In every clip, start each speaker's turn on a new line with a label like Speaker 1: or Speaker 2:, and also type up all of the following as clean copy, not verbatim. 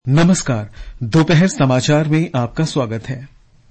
Speaker 1: नमस्कार। दोपहर समाचार में आपका स्वागत है।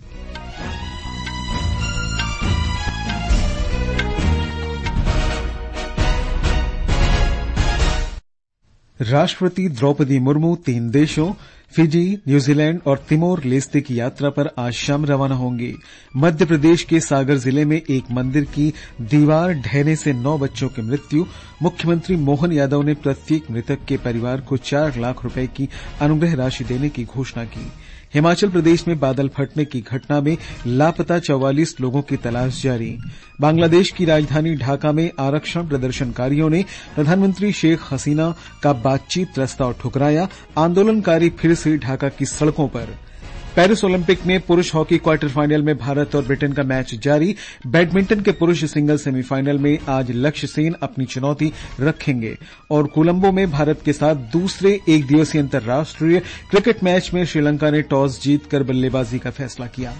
Speaker 1: राष्ट्रपति द्रौपदी मुर्मू 3 देशों फिजी, न्यूजीलैंड और तिमोर लेस्ते की यात्रा पर आज शाम रवाना होंगे। मध्य प्रदेश के सागर जिले में एक मंदिर की दीवार ढहने से 9 बच्चों की मृत्यु। मुख्यमंत्री मोहन यादव ने प्रत्येक मृतक के परिवार को 4 लाख रुपए की अनुग्रह राशि देने की घोषणा की। हिमाचल प्रदेश में बादल फटने की घटना में लापता 44 लोगों की तलाश जारी। बांग्लादेश की राजधानी ढाका में आरक्षण प्रदर्शनकारियों ने प्रधानमंत्री शेख हसीना का बातचीत प्रस्ताव ठुकराया। आंदोलनकारी फिर से ढाका की सड़कों पर। पेरिस ओलंपिक में पुरुष हॉकी क्वार्टर फाइनल में भारत और ब्रिटेन का मैच जारी। बैडमिंटन के पुरुष सिंगल सेमीफाइनल में आज लक्ष्य सेन अपनी चुनौती रखेंगे और कोलंबो में भारत के साथ दूसरे एक दिवसीय अंतर्राष्ट्रीय क्रिकेट मैच में श्रीलंका ने टॉस जीतकर बल्लेबाजी का फैसला किया।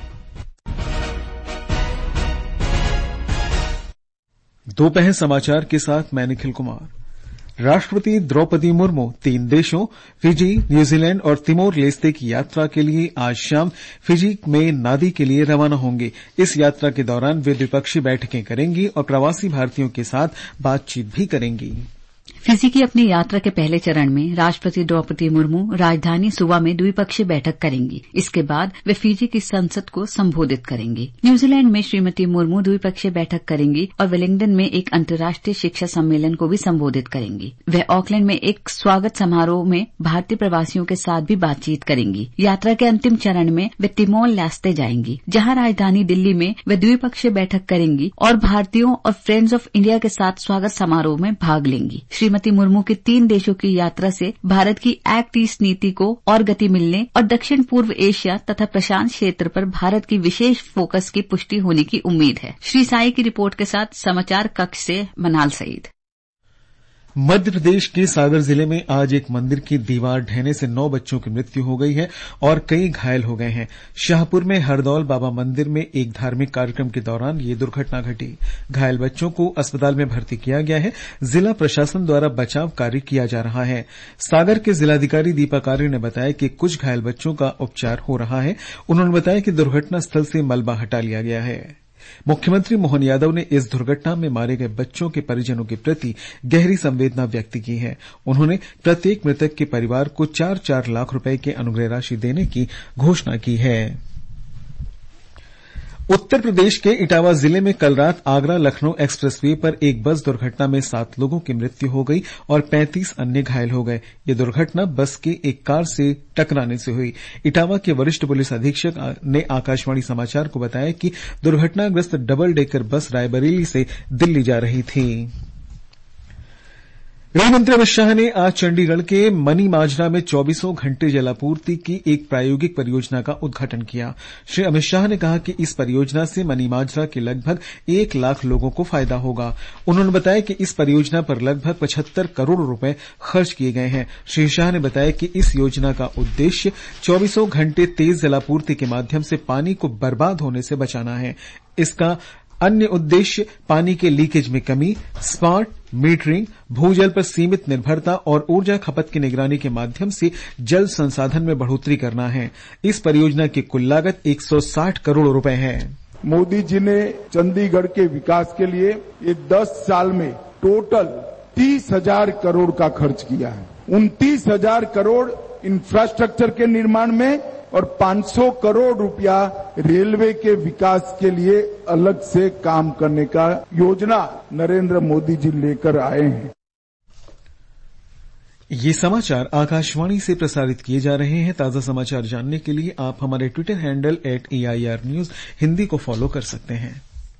Speaker 1: दोपहर समाचार के साथ मैं निखिल कुमार। राष्ट्रपति द्रौपदी मुर्मू 3 देशों फिजी, न्यूजीलैंड और तिमोर लेस्ते की यात्रा के लिए आज शाम फिजी में नादी के लिए रवाना होंगे। इस यात्रा के दौरान वे द्विपक्षीय बैठकें करेंगी और प्रवासी भारतीयों के साथ बातचीत भी करेंगी।
Speaker 2: फिजी की अपनी यात्रा के पहले चरण में राष्ट्रपति द्रौपदी मुर्मू राजधानी सुवा में द्विपक्षीय बैठक करेंगी। इसके बाद वे फिजी की संसद को संबोधित करेंगी। न्यूजीलैंड में श्रीमती मुर्मू द्विपक्षीय बैठक करेंगी और वेलिंगटन में एक अंतर्राष्ट्रीय शिक्षा सम्मेलन को भी संबोधित करेंगी। वे ऑकलैंड में एक स्वागत समारोह में भारतीय प्रवासियों के साथ भी बातचीत करेंगी। यात्रा के अंतिम चरण में वे तिमोर लेस्ते जाएंगी, जहां राजधानी दिल्ली में वे द्विपक्षीय बैठक करेंगी और भारतीयों और फ्रेंड्स ऑफ इंडिया के साथ स्वागत समारोह में भाग लेंगी। श्रीमती मुर्मू की 3 देशों की यात्रा से भारत की एक्ट ईस्ट नीति को और गति मिलने और दक्षिण पूर्व एशिया तथा प्रशांत क्षेत्र पर भारत की विशेष फोकस की पुष्टि होने की उम्मीद है। श्री साई की रिपोर्ट के साथ समाचार कक्ष से मनाल सईद।
Speaker 1: मध्य प्रदेश के सागर जिले में आज एक मंदिर की दीवार ढहने से 9 बच्चों की मृत्यु हो गई है और कई घायल हो गए हैं। शाहपुर में हरदौल बाबा मंदिर में एक धार्मिक कार्यक्रम के दौरान ये दुर्घटना घटी। घायल बच्चों को अस्पताल में भर्ती किया गया है। जिला प्रशासन द्वारा बचाव कार्य किया जा रहा है। सागर के जिलाधिकारी दीपक आर्य ने बताया कि कुछ घायल बच्चों का उपचार हो रहा है। उन्होंने बताया कि दुर्घटना स्थल से मलबा हटा लिया गया है। मुख्यमंत्री मोहन यादव ने इस दुर्घटना में मारे गए बच्चों के परिजनों के प्रति गहरी संवेदना व्यक्त की है। उन्होंने प्रत्येक मृतक के परिवार को 4-4 लाख रुपए की अनुग्रह राशि देने की घोषणा की है। उत्तर प्रदेश के इटावा जिले में कल रात आगरा लखनऊ एक्सप्रेसवे पर एक बस दुर्घटना में 7 लोगों की मृत्यु हो गई और 35 अन्य घायल हो गए। ये दुर्घटना बस के एक कार से टकराने से हुई। इटावा के वरिष्ठ पुलिस अधीक्षक ने आकाशवाणी समाचार को बताया कि दुर्घटनाग्रस्त डबल डेकर बस रायबरेली से दिल्ली जा रही थी। गृहमंत्री अमित शाह ने आज चंडीगढ़ के मनी माजरा में 24 घंटे जलापूर्ति की एक प्रायोगिक परियोजना का उद्घाटन किया। श्री अमित शाह ने कहा कि इस परियोजना से मनी माजरा के लगभग 1 लाख लोगों को फायदा होगा। उन्होंने बताया कि इस परियोजना पर लगभग 75 करोड़ रुपए खर्च किए गए हैं। श्री शाह ने बताया कि इस योजना का उद्देश्य 24 घंटे तेज जलापूर्ति के माध्यम से पानी को बर्बाद होने से बचाना है। इसका अन्य उद्देश्य पानी के लीकेज में कमी, स्मार्ट मीटरिंग, भूजल पर सीमित निर्भरता और ऊर्जा खपत की निगरानी के माध्यम से जल संसाधन में बढ़ोतरी करना है। इस परियोजना की कुल लागत 160 करोड़ रुपए है।
Speaker 3: मोदी जी ने चंडीगढ़ के विकास के लिए ये 10 साल में टोटल 30,000 करोड़ का खर्च किया है। 29,000 करोड़ इंफ्रास्ट्रक्चर के निर्माण में और 500 करोड़ रुपया रेलवे के विकास के लिए अलग से काम करने का योजना नरेंद्र मोदी जी लेकर आए हैं।
Speaker 1: ये समाचार आकाशवाणी से प्रसारित किए जा रहे हैं। ताजा समाचार जानने के लिए आप हमारे Twitter handle @AIR News Hindi को फॉलो कर सकते हैं।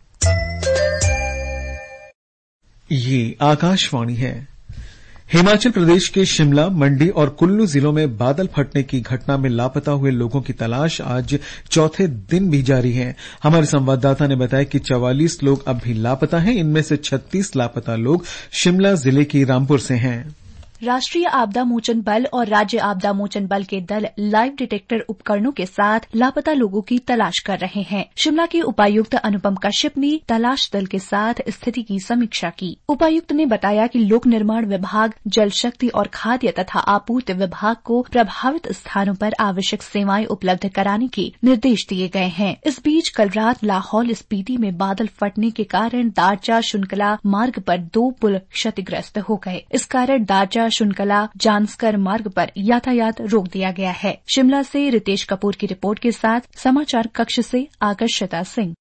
Speaker 1: ये आकाशवाणी है। हिमाचल प्रदेश के शिमला, मंडी और कुल्लू जिलों में बादल फटने की घटना में लापता हुए लोगों की तलाश आज चौथे दिन भी जारी है। हमारे संवाददाता ने बताया कि 44 लोग अब भी लापता हैं। इनमें से 36 लापता लोग शिमला जिले की रामपुर से हैं।
Speaker 4: राष्ट्रीय आपदा मोचन बल और राज्य आपदा मोचन बल के दल लाइव डिटेक्टर उपकरणों के साथ लापता लोगों की तलाश कर रहे हैं। शिमला के उपायुक्त अनुपम कश्यप ने तलाश दल के साथ स्थिति की समीक्षा की। उपायुक्त ने बताया कि लोक निर्माण विभाग, जल शक्ति और खाद्य तथा आपूर्ति विभाग को प्रभावित स्थानों पर आवश्यक सेवाएं उपलब्ध कराने के निर्देश दिए गए हैं। इस बीच कल रात लाहौल स्पीति में बादल फटने के कारण दारचा शुनकला मार्ग पर 2 पुल क्षतिग्रस्त हो गए। इस कारण दारचा शुनकला जानसकर मार्ग पर यातायात रोक दिया गया है। शिमला से रितेश कपूर की रिपोर्ट के साथ समाचार कक्ष से आकर्षिता सिंह।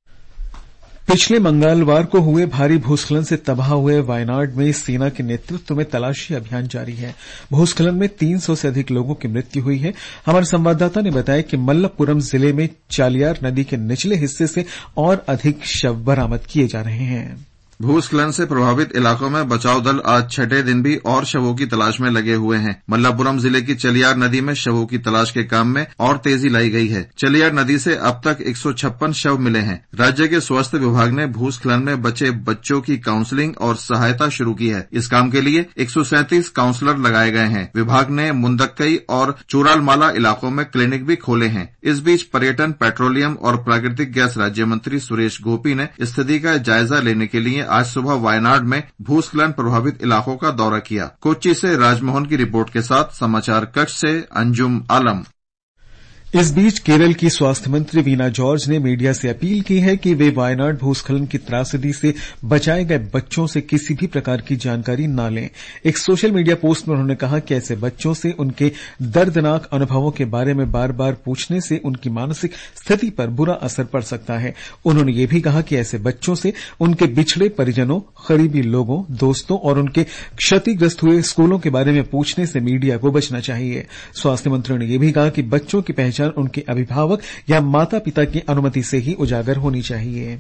Speaker 1: पिछले मंगलवार को हुए भारी भूस्खलन से तबाह हुए वायनाड में सेना के नेतृत्व में तलाशी अभियान जारी है। भूस्खलन में 300 से अधिक लोगों की मृत्यु हुई है। हमारे संवाददाता ने बताया कि मल्लपुरम जिले में चालियार नदी के निचले हिस्से से और अधिक शव बरामद किए जा रहे हैं।
Speaker 5: भूस्खलन से प्रभावित इलाकों में बचाव दल आज छठे दिन भी और शवों की तलाश में लगे हुए हैं। मल्लापुरम जिले की चलियार नदी में शवों की तलाश के काम में और तेजी लाई गई है। चलियार नदी से अब तक 156 शव मिले हैं। राज्य के स्वास्थ्य विभाग ने भूस्खलन में बचे बच्चों की काउंसलिंग और सहायता शुरू की है। इस काम के लिए 137 काउंसलर लगाए गए हैं। विभाग ने मुंदक्कई और चूरालमाला इलाकों में क्लिनिक भी खोले हैं। इस बीच पर्यटन, पेट्रोलियम और प्राकृतिक गैस राज्य मंत्री सुरेश गोपी ने स्थिति का जायजा लेने के लिए आज सुबह वायनाड में भूस्खलन प्रभावित इलाकों का दौरा किया। कोच्चि से राजमोहन की रिपोर्ट के साथ समाचार कक्ष से अंजुम आलम।
Speaker 1: इस बीच केरल की स्वास्थ्य मंत्री वीना जॉर्ज ने मीडिया से अपील की है कि वे वायनाड भूस्खलन की त्रासदी से बचाए गए बच्चों से किसी भी प्रकार की जानकारी न लें। एक सोशल मीडिया पोस्ट में उन्होंने कहा कि ऐसे बच्चों से उनके दर्दनाक अनुभवों के बारे में बार बार पूछने से उनकी मानसिक स्थिति पर बुरा असर पड़ सकता है। उन्होंने ये भी कहा कि ऐसे बच्चों से उनके बिछड़े परिजनों, करीबी लोगों, दोस्तों और उनके क्षतिग्रस्त हुए स्कूलों के बारे में पूछने से मीडिया को बचना चाहिए। स्वास्थ्य मंत्री ने यह भी कहा कि बच्चों की पहचान उनके अभिभावक या माता पिता की अनुमति से ही उजागर होनी चाहिए।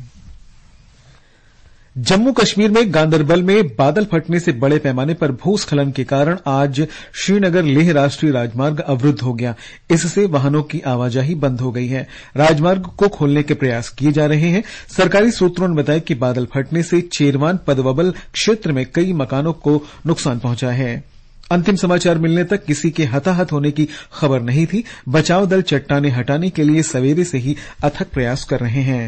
Speaker 1: जम्मू कश्मीर में गांदरबल में बादल फटने से बड़े पैमाने पर भूस्खलन के कारण आज श्रीनगर लेह राष्ट्रीय राजमार्ग अवरुद्ध हो गया। इससे वाहनों की आवाजाही बंद हो गई है। राजमार्ग को खोलने के प्रयास किए जा रहे हैं। सरकारी सूत्रों ने बताया कि बादल फटने से चेरवान पदवबल क्षेत्र में कई मकानों को नुकसान पहुंचा है। अंतिम समाचार मिलने तक किसी के हताहत होने की खबर नहीं थी। बचाव दल चट्टानें हटाने के लिए सवेरे से ही अथक प्रयास कर रहे हैं।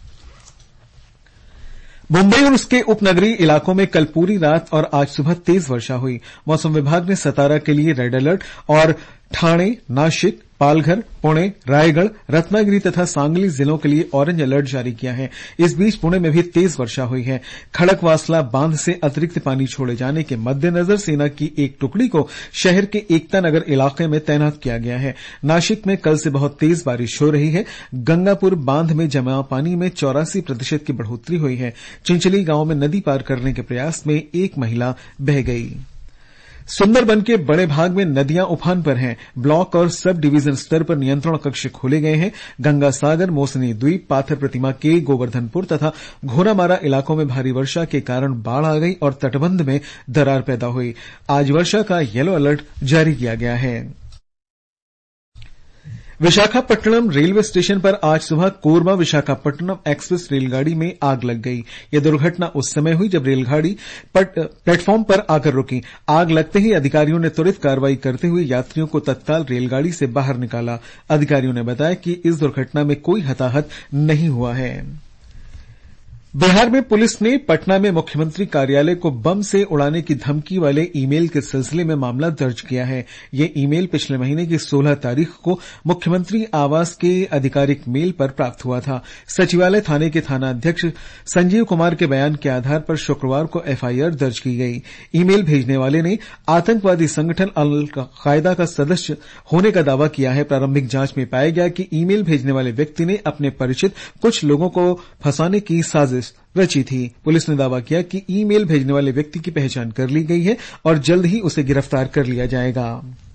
Speaker 1: मुंबई और उसके उपनगरीय इलाकों में कल पूरी रात और आज सुबह तेज वर्षा हुई। मौसम विभाग ने सतारा के लिए रेड अलर्ट और ठाणे, नासिक, पालघर, पुणे, रायगढ़, रत्नागिरी तथा सांगली जिलों के लिए ऑरेंज अलर्ट जारी किया है। इस बीच पुणे में भी तेज वर्षा हुई है। खड़कवासला बांध से अतिरिक्त पानी छोड़े जाने के मद्देनजर सेना की एक टुकड़ी को शहर के एकता नगर इलाके में तैनात किया गया है। नासिक में कल से बहुत तेज बारिश हो रही है। गंगापुर बांध में जमा पानी में 84% की बढ़ोतरी हुई है। चिंचली गांव में नदी पार करने के प्रयास में एक महिला बह गई। सुंदरबन के बड़े भाग में नदियां उफान पर हैं। ब्लॉक और सब डिवीजन स्तर पर नियंत्रण कक्ष खोले गए हैं। गंगा सागर, मोसनी द्वीप, पाथर प्रतिमा के गोवर्धनपुर तथा घोरामारा इलाकों में भारी वर्षा के कारण बाढ़ आ गई और तटबंध में दरार पैदा हुई। आज वर्षा का येलो अलर्ट जारी किया गया है। विशाखापट्टनम रेलवे स्टेशन पर आज सुबह कोरबा विशाखापट्टनम एक्सप्रेस रेलगाड़ी में आग लग गई। यह दुर्घटना उस समय हुई जब रेलगाड़ी प्लेटफार्म पर आकर रुकी। आग लगते ही अधिकारियों ने त्वरित कार्रवाई करते हुए यात्रियों को तत्काल रेलगाड़ी से बाहर निकाला। अधिकारियों ने बताया कि इस दुर्घटना में कोई हताहत नहीं हुआ है। बिहार में पुलिस ने पटना में मुख्यमंत्री कार्यालय को बम से उड़ाने की धमकी वाले ईमेल के सिलसिले में मामला दर्ज किया है। ये ईमेल पिछले महीने की 16 तारीख को मुख्यमंत्री आवास के आधिकारिक मेल पर प्राप्त हुआ था। सचिवालय थाने के थानाध्यक्ष संजीव कुमार के बयान के आधार पर शुक्रवार को एफआईआर दर्ज की गई। ईमेल भेजने वाले ने आतंकवादी संगठन अल कायदा का सदस्य होने का दावा किया है। प्रारंभिक जांच में पाया गया कि ईमेल भेजने वाले व्यक्ति ने अपने परिचित कुछ लोगों को फंसाने की साजिश रची थी। पुलिस ने दावा किया कि ईमेल भेजने वाले व्यक्ति की पहचान कर ली गई है और जल्द ही उसे गिरफ्तार कर लिया जाएगा।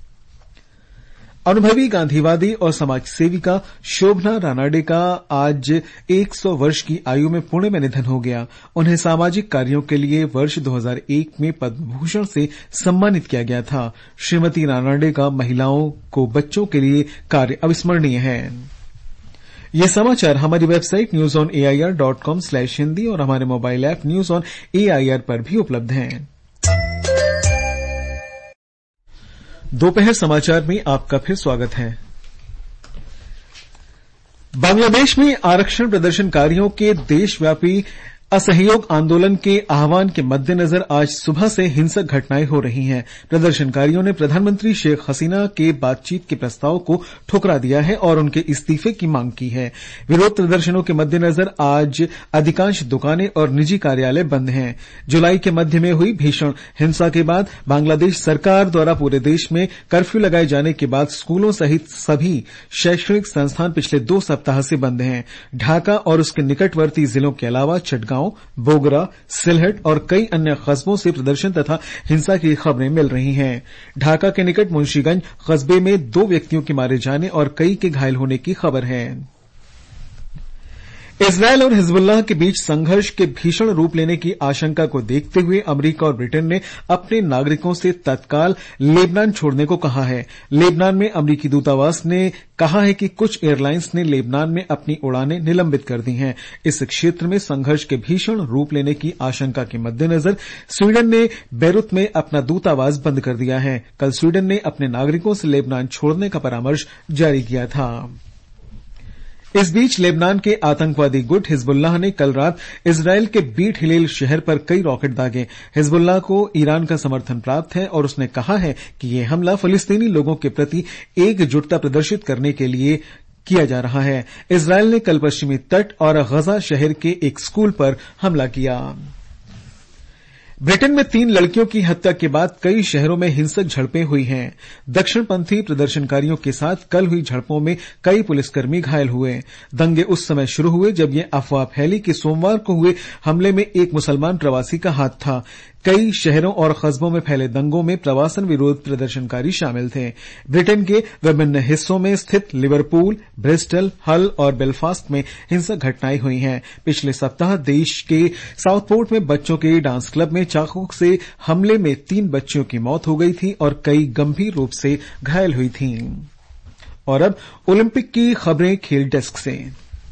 Speaker 1: अनुभवी गांधीवादी और समाज सेविका शोभना रानाडे का आज 100 वर्ष की आयु में पुणे में निधन हो गया। उन्हें सामाजिक कार्यों के लिए वर्ष 2001 में पद्म भूषण से सम्मानित किया गया था। श्रीमती रानाडे का महिलाओं को बच्चों के लिए कार्य अविस्मरणीय है। ये समाचार हमारी वेबसाइट newsonair.com/hindi और हमारे mobile app news on AIR पर भी उपलब्ध हैं। दोपहर समाचार में आपका फिर स्वागत है। बांग्लादेश में आरक्षण प्रदर्शनकारियों के देशव्यापी असहयोग आंदोलन के आह्वान के मद्देनजर आज सुबह से हिंसक घटनाएं हो रही हैं। प्रदर्शनकारियों ने प्रधानमंत्री शेख हसीना के बातचीत के प्रस्ताव को ठुकरा दिया है और उनके इस्तीफे की मांग की है। विरोध प्रदर्शनों के मद्देनजर आज अधिकांश दुकानें और निजी कार्यालय बंद हैं। जुलाई के मध्य में हुई भीषण हिंसा के बाद बांग्लादेश सरकार द्वारा पूरे देश में कर्फ्यू लगाए जाने के बाद स्कूलों सहित सभी शैक्षणिक संस्थान पिछले 2 सप्ताह से बंद हैं। ढाका और उसके निकटवर्ती जिलों के अलावा चटगांव, बोगरा, सिलहट और कई अन्य कस्बों से प्रदर्शन तथा हिंसा की खबरें मिल रही हैं। ढाका के निकट मुंशीगंज कस्बे में 2 व्यक्तियों के मारे जाने और कई के घायल होने की खबर है। इजरायल और हिजबुल्लाह के बीच संघर्ष के भीषण रूप लेने की आशंका को देखते हुए अमेरिका और ब्रिटेन ने अपने नागरिकों से तत्काल लेबनान छोड़ने को कहा है। लेबनान में अमेरिकी दूतावास ने कहा है कि कुछ एयरलाइंस ने लेबनान में अपनी उड़ानें निलंबित कर दी हैं। इस क्षेत्र में संघर्ष के भीषण रूप लेने की आशंका के मद्देनजर स्वीडन ने बेरूत में अपना दूतावास बंद कर दिया है। कल स्वीडन ने अपने नागरिकों से लेबनान छोड़ने का परामर्श जारी किया था। इस बीच लेबनान के आतंकवादी गुट हिजबुल्लाह ने कल रात इजरायल के बीट हिलेल शहर पर कई रॉकेट दागे। हिजबुल्लाह को ईरान का समर्थन प्राप्त है और उसने कहा है कि यह हमला फिलिस्तीनी लोगों के प्रति एकजुटता प्रदर्शित करने के लिए किया जा रहा है। इजरायल ने कल पश्चिमी तट और गजा शहर के एक स्कूल पर हमला किया। ब्रिटेन में 3 लड़कियों की हत्या के बाद कई शहरों में हिंसक झड़पें हुई हैं। दक्षिणपंथी प्रदर्शनकारियों के साथ कल हुई झड़पों में कई पुलिसकर्मी घायल हुए। दंगे उस समय शुरू हुए जब ये अफवाह फैली कि सोमवार को हुए हमले में एक मुसलमान प्रवासी का हाथ था। कई शहरों और कस्बों में फैले दंगों में प्रवासन विरोध प्रदर्शनकारी शामिल थे। ब्रिटेन के विभिन्न हिस्सों में स्थित लिवरपूल, ब्रिस्टल, हल और बेलफास्ट में हिंसक घटनाएं हुई हैं। पिछले सप्ताह देश के साउथपोर्ट में बच्चों के डांस क्लब में चाकू से हमले में 3 बच्चियों की मौत हो गई थी और कई गंभीर रूप से घायल हुई थीं। और अब ओलंपिक की खबरें खेल डेस्क से।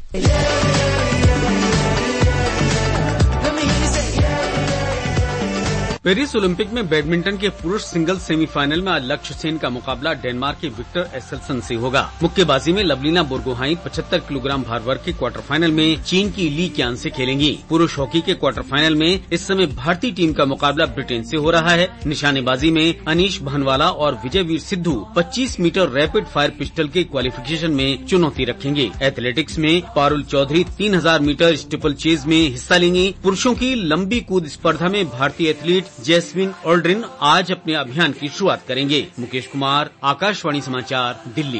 Speaker 6: पेरिस ओलंपिक में बैडमिंटन के पुरुष सिंगल्स सेमीफाइनल में आज लक्ष्य सेन का मुकाबला डेनमार्क के विक्टर एक्सेल्सन से होगा। मुक्केबाजी में लवलीना बोर्गोहाइन 75 किलोग्राम भार वर्ग के क्वार्टर फाइनल में चीन की ली क्यान से खेलेंगी। पुरुष हॉकी के क्वार्टर फाइनल में इस समय भारतीय टीम का मुकाबला ब्रिटेन से हो रहा है। निशानेबाजी में अनीश भानवाला और Vijayveer Sidhu 25 metre rapid fire pistol के क्वालिफिकेशन में चुनौती रखेंगे। एथलेटिक्स में Parul Chaudhary 3000 metre steeplechase में हिस्सा लेंगे। पुरुषों की लंबी कूद स्पर्धा में भारतीय एथलीट जैस्मिन ऑल्ड्रिन आज अपने अभियान की शुरुआत करेंगे। मुकेश कुमार, आकाशवाणी समाचार, दिल्ली।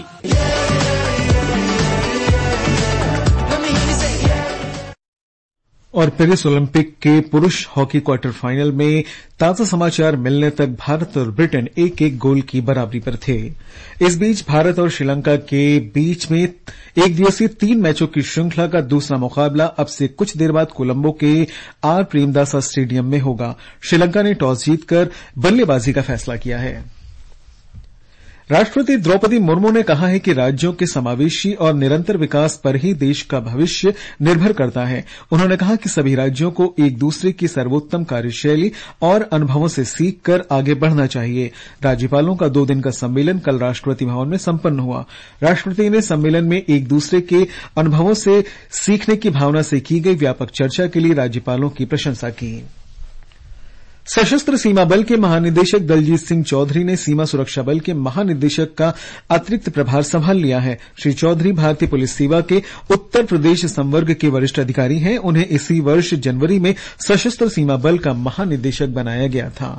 Speaker 1: और पेरिस ओलंपिक के पुरुष हॉकी क्वार्टर फाइनल में ताजा समाचार मिलने तक भारत और ब्रिटेन 1-1 गोल की बराबरी पर थे। इस बीच भारत और श्रीलंका के बीच में एक दिवसीय 3 मैचों की श्रृंखला का दूसरा मुकाबला अब से कुछ देर बाद कोलंबो के आर प्रेमदासा स्टेडियम में होगा। श्रीलंका ने टॉस जीतकर बल्लेबाजी का फैसला किया है। राष्ट्रपति द्रौपदी मुर्मू ने कहा है कि राज्यों के समावेशी और निरंतर विकास पर ही देश का भविष्य निर्भर करता है। उन्होंने कहा कि सभी राज्यों को एक दूसरे की सर्वोत्तम कार्यशैली और अनुभवों से सीखकर आगे बढ़ना चाहिए। राज्यपालों का 2 दिन का सम्मेलन कल राष्ट्रपति भवन में संपन्न हुआ। राष्ट्रपति ने सम्मेलन में एक दूसरे के अनुभवों से सीखने की भावना से की गई व्यापक चर्चा के लिए राज्यपालों की प्रशंसा की। सशस्त्र सीमा बल के महानिदेशक दलजीत सिंह चौधरी ने सीमा सुरक्षा बल के महानिदेशक का अतिरिक्त प्रभार संभाल लिया है। श्री चौधरी भारतीय पुलिस सेवा के उत्तर प्रदेश संवर्ग के वरिष्ठ अधिकारी हैं। उन्हें इसी वर्ष जनवरी में सशस्त्र सीमा बल का महानिदेशक बनाया गया था।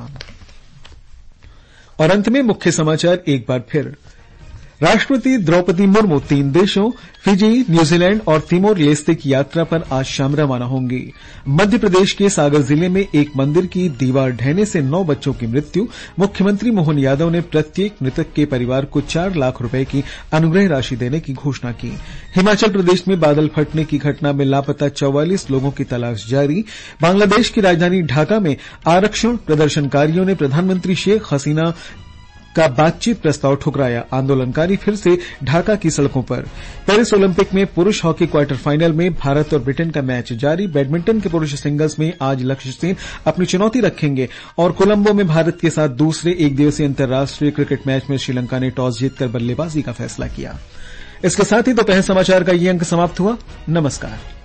Speaker 1: और अंत में मुख्य समाचार एक बार फिर। राष्ट्रपति द्रौपदी मुर्मू 3 देशों फिजी, न्यूजीलैंड और तिमोर लेस्ते की यात्रा पर आज शाम रवाना होंगी। मध्य प्रदेश के सागर जिले में एक मंदिर की दीवार ढहने से 9 बच्चों की मृत्यु। मुख्यमंत्री मोहन यादव ने प्रत्येक मृतक के परिवार को 4 लाख रुपए की अनुग्रह राशि देने की घोषणा की। हिमाचल प्रदेश में बादल फटने की घटना में लापता 44 लोगों की तलाश जारी। बांग्लादेश की राजधानी ढाका में आरक्षण प्रदर्शनकारियों ने प्रधानमंत्री शेख हसीना का बातचीत प्रस्ताव ठुकराया, आंदोलनकारी फिर से ढाका की सड़कों पर। पेरिस ओलंपिक में पुरुष हॉकी क्वार्टर फाइनल में भारत और ब्रिटेन का मैच जारी। बैडमिंटन के पुरुष सिंगल्स में आज लक्ष्य सेन अपनी चुनौती रखेंगे और कोलंबो में भारत के साथ दूसरे एक दिवसीय अंतर्राष्ट्रीय क्रिकेट मैच में श्रीलंका ने टॉस जीतकर बल्लेबाजी का फैसला किया। इसके साथ ही दोपहर समाचार का ये अंक समाप्त हुआ। नमस्कार।